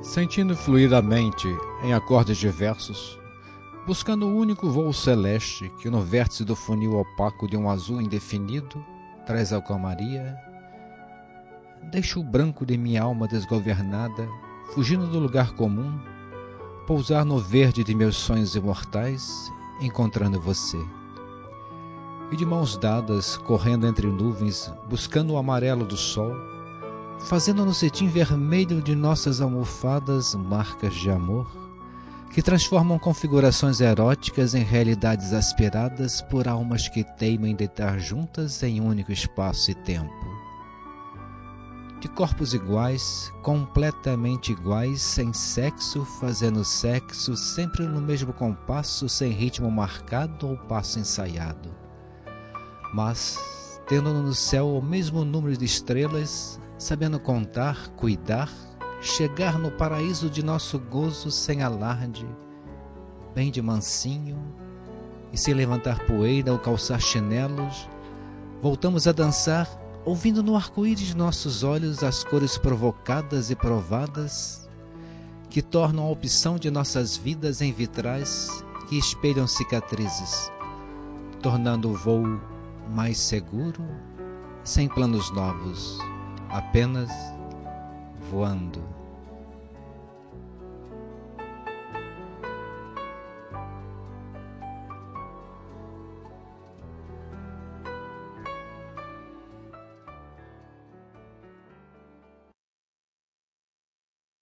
Sentindo fluidamente em acordes diversos, buscando o único voo celeste que no vértice do funil opaco de um azul indefinido traz a calmaria, deixo o branco de minha alma desgovernada, fugindo do lugar comum, pousar no verde de meus sonhos imortais, encontrando você. E de mãos dadas, correndo entre nuvens, buscando o amarelo do sol, fazendo no cetim vermelho de nossas almofadas marcas de amor, que transformam configurações eróticas em realidades aspiradas por almas que teimam em deitar juntas em único espaço e tempo. De corpos iguais, completamente iguais, sem sexo, fazendo sexo, sempre no mesmo compasso, sem ritmo marcado ou passo ensaiado. Mas, tendo no céu o mesmo número de estrelas, sabendo contar, cuidar, chegar no paraíso de nosso gozo sem alarde, bem de mansinho, e sem levantar poeira ou calçar chinelos, voltamos a dançar, ouvindo no arco-íris de nossos olhos as cores provocadas e provadas, que tornam a opção de nossas vidas em vitrais que espelham cicatrizes, tornando o voo mais seguro, sem planos novos, apenas voando.